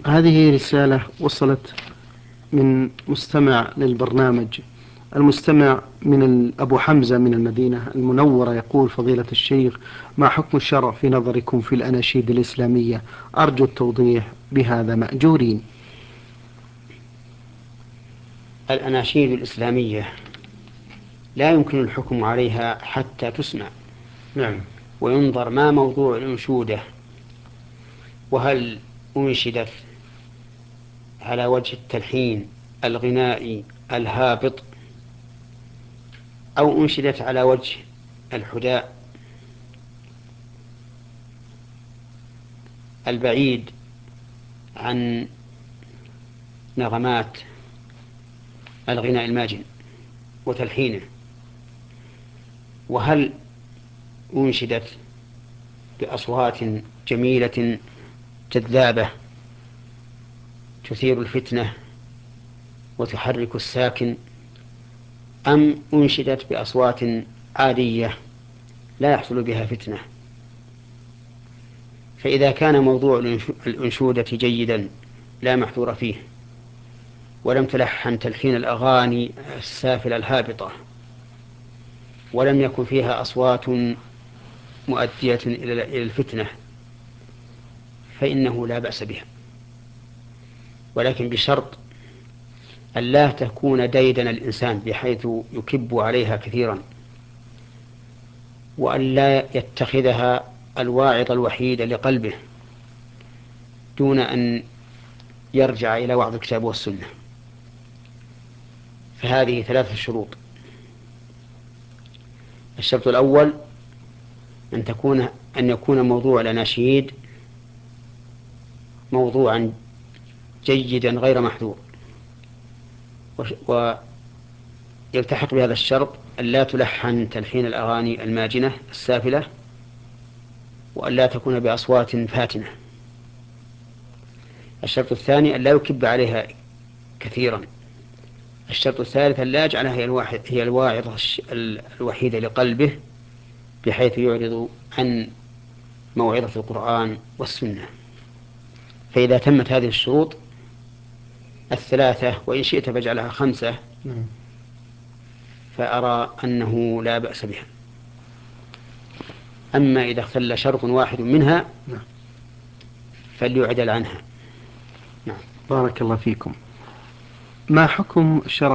هذه رسالة وصلت من مستمع للبرنامج. المستمع من أبو حمزة من المدينة المنورة يقول: فضيلة الشيخ، ما حكم الشرع في نظركم في الأناشيد الإسلامية؟ أرجو التوضيح بهذا مأجورين. الأناشيد الإسلامية لا يمكن الحكم عليها حتى تسمع. نعم. وينظر ما موضوع الأنشودة، وهل أنشدت على وجه التلحين الغنائي الهابط، أو أنشدت على وجه الحداء البعيد عن نغمات الغناء الماجن وتلحينه، وهل أنشدت بأصوات جميلة جذابة تثير الفتنة وتحرك الساكن، أم أنشدت بأصوات عادية لا يحصل بها فتنة. فإذا كان موضوع الأنشودة جيدا لا محذور فيه، ولم تلحن تلحين الأغاني السافلة الهابطة، ولم يكن فيها أصوات مؤدية إلى الفتنة، فإنه لا بأس بها، ولكن بشرط أن لا تكون ديدن الإنسان بحيث يكب عليها كثيرا، وأن لا يتخذها الواعظ الوحيد لقلبه دون أن يرجع إلى وعظ الكتاب والسنة. فهذه 3 شروط: الشرط الأول أن يكون موضوع الأناشيد موضوعا جيدا غير محذور، ويلتحق بهذا الشرط أن لا تلحن تلحين الأغاني الماجنة السافلة، وأن لا تكون بأصوات فاتنة. الشرط الثاني أن لا يكب عليها كثيرا. الشرط الثالث أن لا يجعلها هي الواعظة الوحيدة لقلبه بحيث يعرض عن موعظة القرآن والسنة. فإذا تمت هذه الشروط 3، وإن شئت فاجعلها 5، نعم. فأرى أنه لا بأس بها. أما إذا اختل شرط واحد منها نعم. فليعدل عنها. نعم. بارك الله فيكم. ما حكم الشرع